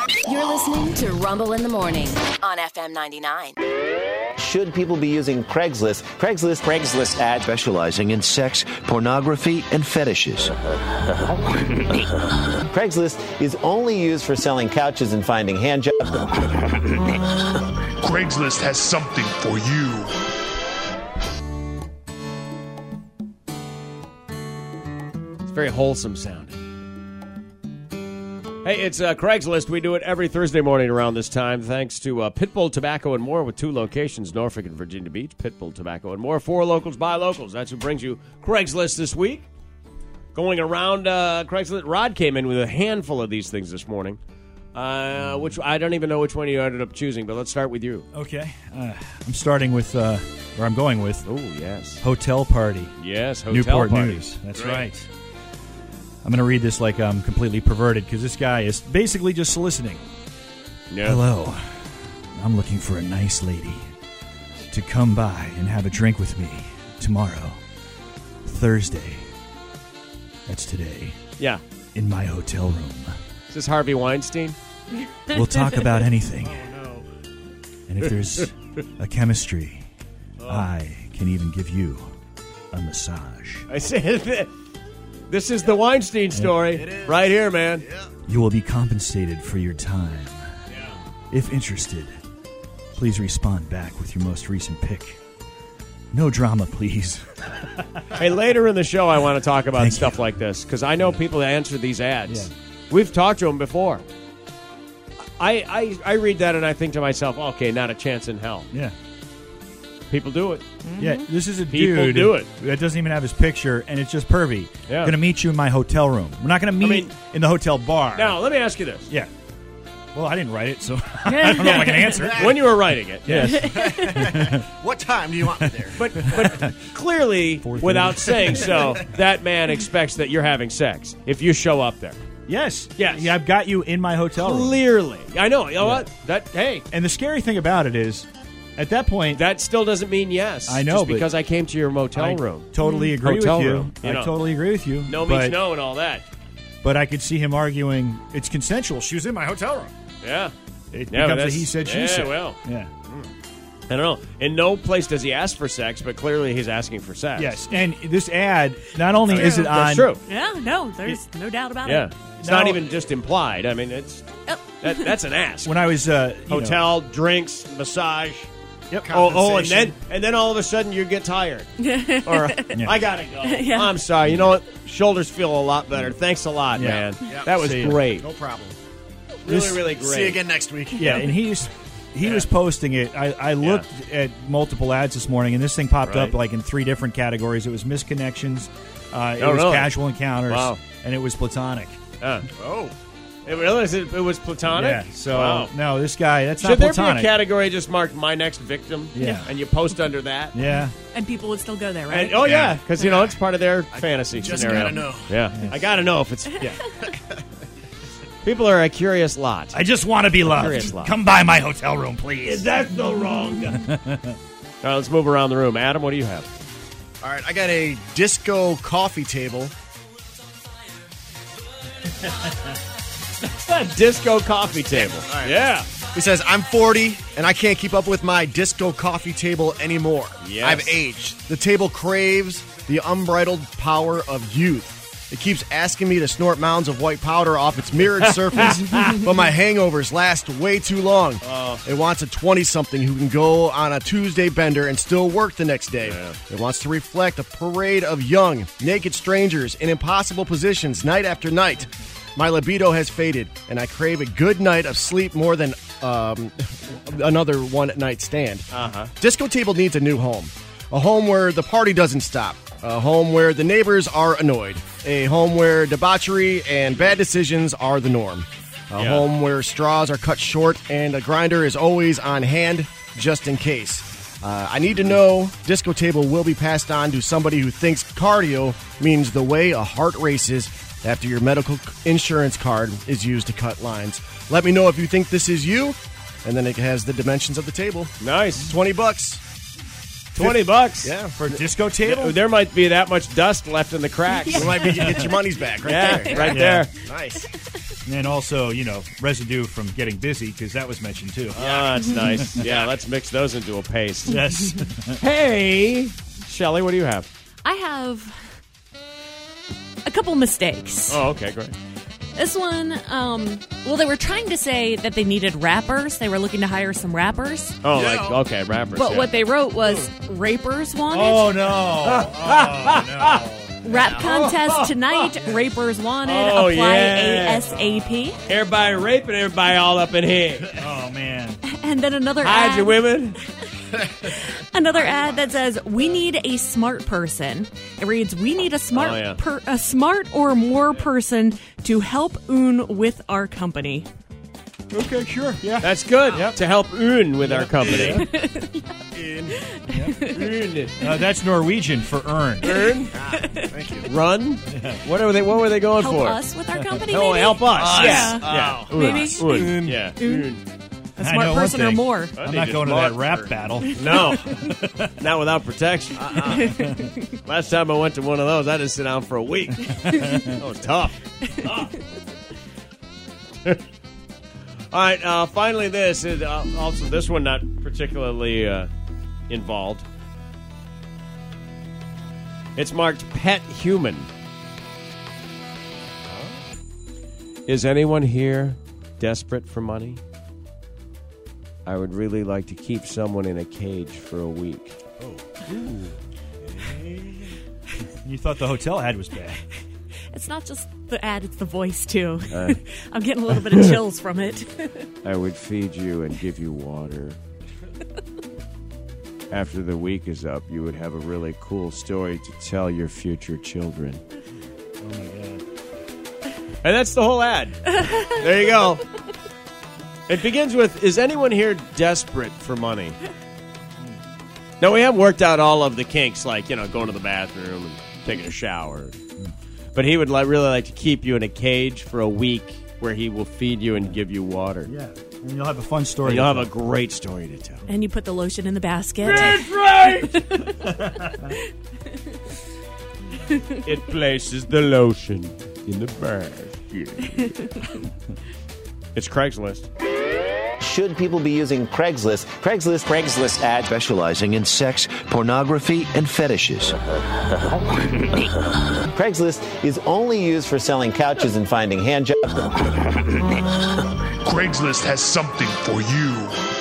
You're listening to Rumble in the Morning on FM 99. Should people be using Craigslist? Craigslist ads specializing in sex, pornography, and fetishes. Craigslist is only used for selling couches and finding hand jobs. Craigslist has something for you. It's very wholesome sounding. Hey, it's Craigslist. We do it every Thursday morning around this time. Thanks to Pitbull Tobacco and More with 2 locations, Norfolk and Virginia Beach. Pitbull Tobacco and More, 4 locals by locals. That's who brings you Craigslist this week. Going around Craigslist, Rod came in with a handful of these things this morning. Which I don't even know which one you ended up choosing, but let's start with you. Okay. I'm starting with, or I'm going with. Oh, yes. Hotel Party. Yes, Hotel Newport Party. News. That's right. I'm going to read this like I'm completely perverted because this guy is basically just soliciting. Yeah. Hello. I'm looking for a nice lady to come by and have a drink with me tomorrow, Thursday. That's today. Yeah. In my hotel room. Is this Harvey Weinstein? We'll talk about anything. Oh, no. And if there's a chemistry, I can even give you a massage. I said this is the Weinstein story right here, man. Yeah. You will be compensated for your time. Yeah. If interested, please respond back with your most recent pick. No drama, please. Hey, later in the show, I want to talk about Thank stuff you. like this because I know people that answer these ads. Yeah. We've talked to them before. I read that and I think to myself, okay, not a chance in hell. Yeah. People do it. Yeah, this is a People dude do it. that doesn't even have his picture, and it's just pervy. Yeah. Going to meet you in my hotel room. We're not going to meet in the hotel bar. Now, let me ask you this. Yeah. Well, I didn't write it, so I don't know if I can answer. When you were writing it, Yes. What time do you want me there? but clearly, 4:30. without saying so, that man expects that you're having sex if you show up there. Yes. Yes. Yeah, I've got you in my hotel room. Clearly. I know. You know what? Hey, And the scary thing about it is, at that point, that still doesn't mean yes. I know, just but because I came to your motel I room. totally agree Hotel with you. room, you I know. totally agree with you. No but, means no and all that. But I could see him arguing it's consensual. She was in my hotel room. Yeah. It Yeah, but becomes a that's- he said, she yeah, said. well. Yeah. I don't know. In no place does he ask for sex, but clearly he's asking for sex. Yes, and this ad, not only is it on... That's true. Yeah, no, there's no doubt about Yeah. it. It's No. not even just implied. I mean, it's that's an ask. When I was... Hotel, drinks, massage. Yep. And then all of a sudden you get tired. Or, I gotta go. Yeah. I'm sorry. You know what? Shoulders feel a lot better. Thanks a lot, Yeah. man. Yeah. That was See ya. great. No problem. Really great. See you again next week. Yeah, and he was posting it. I looked at multiple ads this morning, and this thing popped Right. up like in 3 different categories. It was misconnections, it Oh, was really? casual encounters, Wow. and it was platonic. Oh. It was platonic? Yeah, so Wow. no, this guy, that's Should not there platonic. be a category just marked "My Next Victim"? Yeah. And you post under that? Yeah. And people would still go there, right? And, yeah, because, it's part of their fantasy just scenario. gotta know. Yeah. I gotta know if it's... Yeah. People are a curious lot. I just want to be Curious loved. lot. Come by my hotel room, please. That's so wrong. All right, let's move around the room. Adam, what do you have? All right, I got a disco coffee table. Disco coffee table. right. Yeah. He says, I'm 40, and I can't keep up with my disco coffee table anymore. Yes. I've aged. The table craves the unbridled power of youth. It keeps asking me to snort mounds of white powder off its mirrored surface, but my hangovers last way too long. It wants a 20-something who can go on a Tuesday bender and still work the next day. Yeah. It wants to reflect a parade of young, naked strangers in impossible positions night after night. My libido has faded, and I crave a good night of sleep more than another one-night stand. Uh-huh. Disco Table needs a new home. A home where the party doesn't stop. A home where the neighbors are annoyed. A home where debauchery and bad decisions are the norm. A home where straws are cut short and a grinder is always on hand just in case. I need to know Disco Table will be passed on to somebody who thinks cardio means the way a heart races after your medical insurance card is used to cut lines. Let me know if you think this is you, and then it has the dimensions of the table. Nice. $20. $20. Yeah. For a disco table? There might be that much dust left in the cracks. You might be get your money's back right Yeah, there. right Yeah. there. Nice. And also, residue from getting busy, because that was mentioned too. Ah, that's nice. Yeah, let's mix those into a paste. Yes. Hey, Shelley, what do you have? I have a couple mistakes. Oh, okay, great. This one, they were trying to say that they needed rappers. They were looking to hire some rappers. Oh, okay, rappers. But yeah. what they wrote was rapers wanted. Oh, no. Oh, no. Rap contest tonight. Rapers wanted. Oh, Apply yeah. ASAP. Everybody raping everybody all up in here. Oh, man. And then another Hide ad. your women. Another ad that says, "We need a smart person." It reads, "We need a smart, a smart or more person to help Un with our company." Okay, sure. Yeah. That's good. To help Un with our company. That's Norwegian for earn. Earn? Thank you. Run? What were they going Help for? us with our company, Oh, maybe? help us. Yeah. Yeah. Maybe. Un. Yeah. Un. A smart person or more. I'm not going to that rap battle. No. Not without protection. Last time I went to one of those, I had to sit down for a week. That was tough. All right, finally this. Also, this one not particularly involved. It's marked Pet Human. Is anyone here desperate for money? I would really like to keep someone in a cage for a week. Oh. You thought the hotel ad was bad. It's not just the ad, it's the voice, too. I'm getting a little bit of chills from it. I would feed you and give you water. After the week is up, you would have a really cool story to tell your future children. Oh, my God. And that's the whole ad. There you go. It begins with, is anyone here desperate for money? Now, we have worked out all of the kinks, like, going to the bathroom and taking a shower. But he would really like to keep you in a cage for a week where he will feed you and give you water. Yeah. And you'll have a fun story. And you'll have a great story to tell. And you put the lotion in the basket. That's right! It places the lotion in the basket. It's Craigslist. Should people be using Craigslist? Craigslist ad Specializing in sex, pornography, and fetishes. Craigslist is only used for selling couches and finding hand jobs. Craigslist has something for you.